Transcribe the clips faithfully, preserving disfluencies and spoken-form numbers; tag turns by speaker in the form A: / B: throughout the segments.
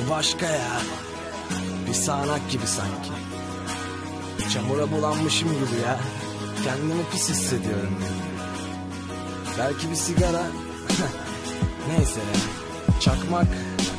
A: bir başka ya. Bir sağanak gibi sanki. Çamura bulanmışım gibi ya. Kendimi pis hissediyorum. Belki bir sigara. Neyse ya. Çakmak.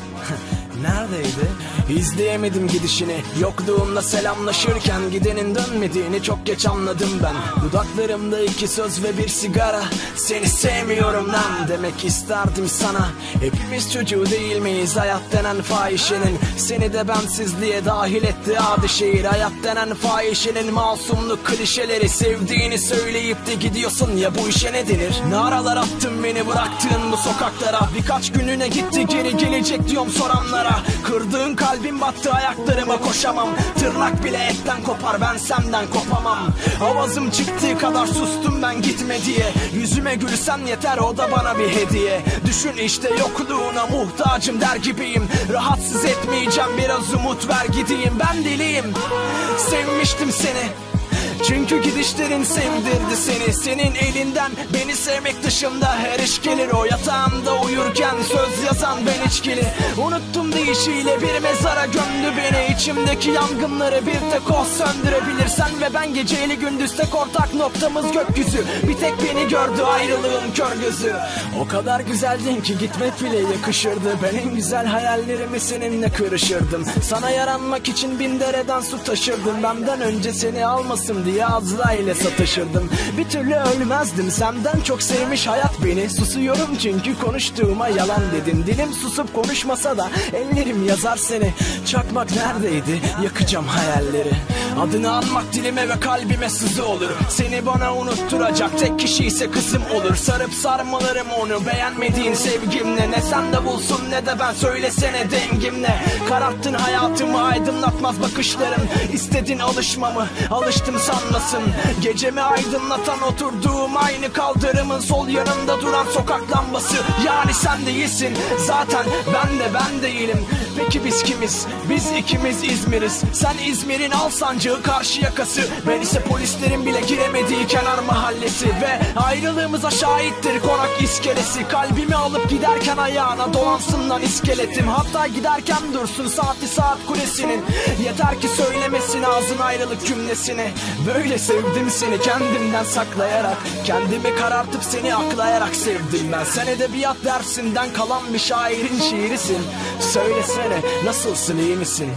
A: Neredeydi? İzleyemedim gidişini. Yokluğumla selamlaşırken gidenin dönmediğini çok geç anladım ben. Dudaklarımda iki söz ve bir sigara. Seni sevmiyorum lan demek isterdim sana. Hepimiz çocuğu değil miyiz hayat denen fahişenin? Seni de bensizliğe dahil etti adi şehir. Hayat denen fahişenin masumluk klişeleri. Sevdiğini söyleyip de gidiyorsun ya, bu işe ne denir? Naralar attın beni bıraktığın bu sokaklara. Birkaç gününe gitti geri gelecek diyorum soranlara. Kırdığın kalbim battı ayaklarıma, koşamam. Tırnak bile etten kopar, ben senden kopamam. Avazım çıktığı kadar sustum ben gitme diye. Yüzüme gülsen yeter, o da bana bir hediye. Düşün işte yokluğuna muhtacım der gibiyim. Rahatsız etmeyeceğim, biraz umut ver gideyim. Ben deliyim, sevmiştim seni. Çünkü gidişlerin sevdirdi seni. Senin elinden beni sevmek dışında her iş gelir. O yatağımda uyurken söz yazan ben içkili. Unuttum deyişiyle bir mezara gömdü beni. İçimdeki yangınları bir tek o söndürebilir. Sen ve ben geceyle gündüz tek ortak noktamız gökyüzü. Bir tek beni gördü ayrılığın kör gözü. O kadar güzeldin ki gitmek bile yakışırdı. Ben en güzel hayallerimi seninle kırışırdım. Sana yaranmak için bin dereden su taşırdım. Benden önce seni almasın diye Azrail'e satışırdım. Bir türlü ölmezdim, senden çok sevmiş hayat beni. Susuyorum çünkü konuştuğuma yalan dedin. Dilim susup konuşmasa da ellerim yazar seni. Çakmak neredeydi? Yakacağım hayalleri. Adını anmak dilime ve kalbime sızı olur. Seni bana unutturacak tek kişi ise kızım olur. Sarıp sarmalarım onu beğenmediğin sevgimle. Ne sen de bulsun ne de ben, söylesene dengimle. Kararttın hayatımı, aydınlatmaz bakışların. İstedin alışmamı, alıştım sanmasın. Gecemi aydınlatan oturduğum aynı kaldırımın sol yanında duran sokak lambası. Yani sen değilsin zaten, ben de ben değilim. Peki biz kimiz? Biz ikimiz İzmir'iz. Sen İzmir'in Alsancak'ı, karşı yakası. Ben ise polislerin bile giremediği kenar mahallesi. Ve ayrılığımıza şahittir konak iskelesi. Kalbimi alıp giderken ayağına dolansın lan iskeletim. Hatta giderken dursun saati saat kulesinin. Yeter ki söylemesin ağzın ayrılık cümlesini. Böyle sevdim seni kendimden saklayarak. Kendimi karartıp seni aklayarak sevdim ben. Sen edebiyat dersinden kalan bir şairin şiirisin. Söylesene nasılsın, iyi misin?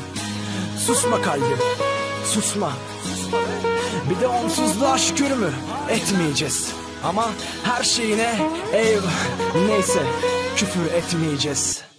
A: Susma kalbim, susma. Bir de onsuzluğa şükür mü etmeyeceğiz? Ama her şeyine eyvah, neyse küfür etmeyeceğiz.